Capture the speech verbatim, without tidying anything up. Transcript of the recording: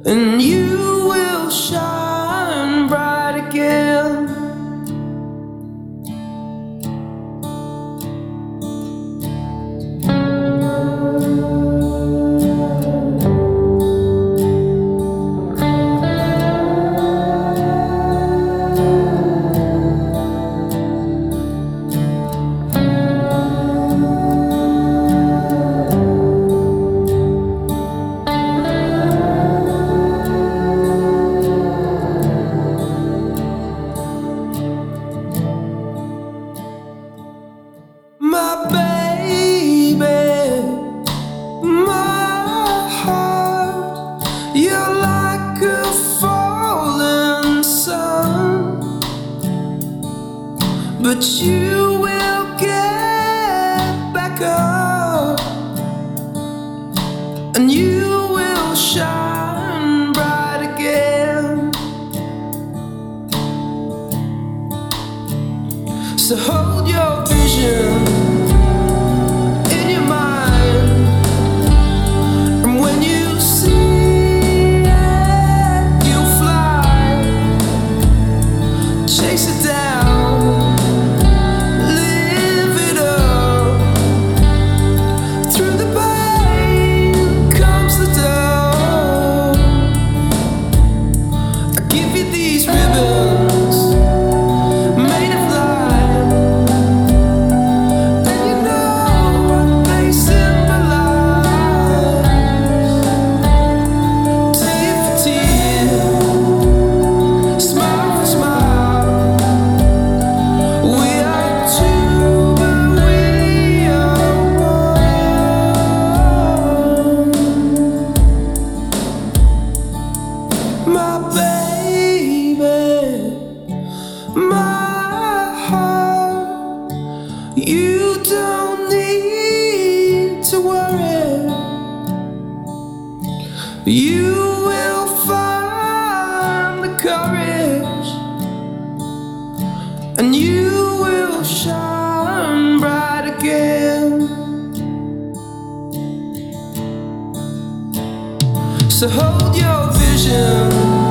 and you will shine bright again. My baby, my heart, you're like a falling sun, but you will get back up, and you will shine bright again. So hold your vision in your mind, and when you see it, you'll fly. Chase it down, live it up. Through the pain comes the dawn. I give you these ribbons made of light, and you know what they symbolize. Tear for tear, smile for smile. We are two, but we are one. My baby, my heart, you don't need to worry. You will find the courage, and you will shine bright again. So hold your vision